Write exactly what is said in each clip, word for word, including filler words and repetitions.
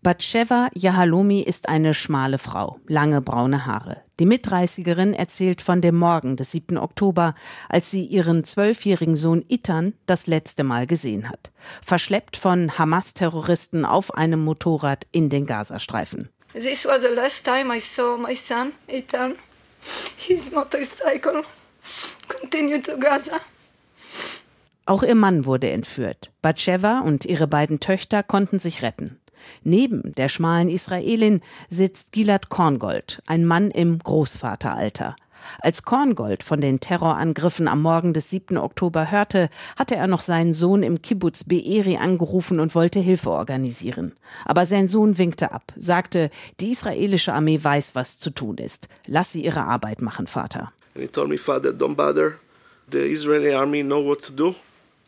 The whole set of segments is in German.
Batsheva Yahalomi ist eine schmale Frau, lange braune Haare. Die Mitdreißigerin erzählt von dem Morgen des siebten Oktober, als sie ihren zwölfjährigen Sohn Itan das letzte Mal gesehen hat. Verschleppt von Hamas-Terroristen auf einem Motorrad in den Gazastreifen. This was the last time I saw my son, Itan. His motorcycle continued to Gaza. Auch ihr Mann wurde entführt. Batsheva und ihre beiden Töchter konnten sich retten. Neben der schmalen Israelin sitzt Gilad Korngold, ein Mann im Großvateralter. Als Korngold von den Terrorangriffen am Morgen des siebten Oktober hörte, hatte er noch seinen Sohn im Kibbutz Be'eri angerufen und wollte Hilfe organisieren. Aber sein Sohn winkte ab, sagte, die israelische Armee weiß, was zu tun ist. Lass sie ihre Arbeit machen, Vater. And he told me, Father, don't bother. The Israeli army know what to do.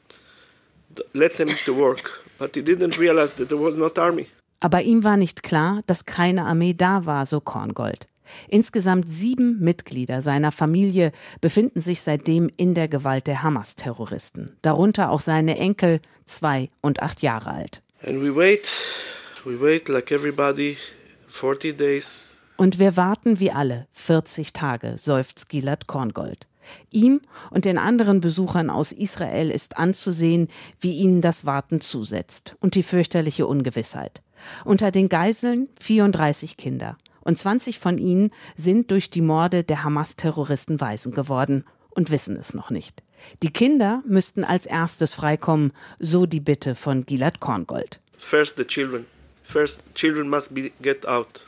Let them to work. But he didn't realize that there was not army. Aber ihm war nicht klar, dass keine Armee da war, so Korngold. Insgesamt sieben Mitglieder seiner Familie befinden sich seitdem in der Gewalt der Hamas-Terroristen. Darunter auch seine Enkel, zwei und acht Jahre alt. And we wait, we wait like everybody, forty days. Und wir warten wie alle, vierzig Tage, seufzt Gilad Korngold. Ihm und den anderen Besuchern aus Israel ist anzusehen, wie ihnen das Warten zusetzt und die fürchterliche Ungewissheit. Unter den Geiseln vierunddreißig Kinder und zwanzig von ihnen sind durch die Morde der Hamas-Terroristen Waisen geworden und wissen es noch nicht. Die Kinder müssten als erstes freikommen, so die Bitte von Gilad Korngold. First the children. First children must be get out.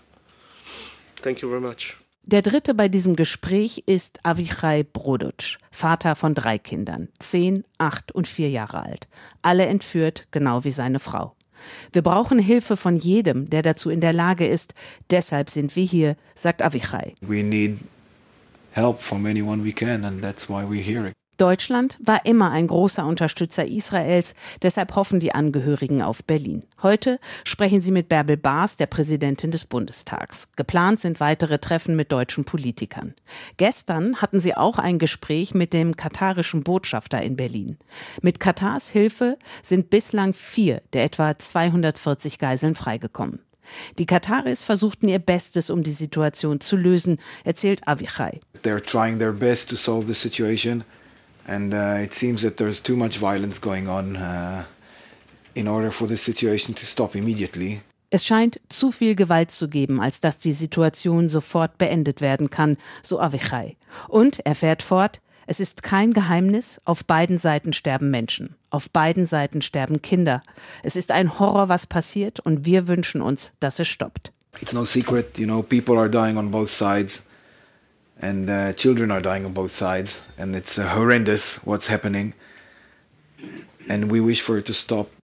Thank you very much. Der dritte bei diesem Gespräch ist Avichai Brodutsch, Vater von drei Kindern, zehn, acht und vier Jahre alt. Alle entführt, genau wie seine Frau. Wir brauchen Hilfe von jedem, der dazu in der Lage ist. Deshalb sind wir hier, sagt Avichai. We need help from anyone we can, and that's why we're here. Deutschland war immer ein großer Unterstützer Israels, deshalb hoffen die Angehörigen auf Berlin. Heute sprechen sie mit Bärbel Baas, der Präsidentin des Bundestags. Geplant sind weitere Treffen mit deutschen Politikern. Gestern hatten sie auch ein Gespräch mit dem katarischen Botschafter in Berlin. Mit Katars Hilfe sind bislang vier der etwa zweihundertvierzig Geiseln freigekommen. Die Kataris versuchten ihr Bestes, um die Situation zu lösen, erzählt Avichai. They're trying their best to solve the situation. And uh, it seems that there's too much violence going on uh, in order for the situation to stop immediately. Es scheint zu viel Gewalt zu geben, als dass die Situation sofort beendet werden kann, so Avichai. Und er fährt fort, es ist kein Geheimnis, auf beiden Seiten sterben Menschen. Auf beiden Seiten sterben Kinder. Es ist ein Horror, was passiert, und wir wünschen uns, dass es stoppt. It's no secret, you know, people are dying on both sides. And uh, children are dying on both sides, and it's uh, horrendous what's happening, and we wish for it to stop.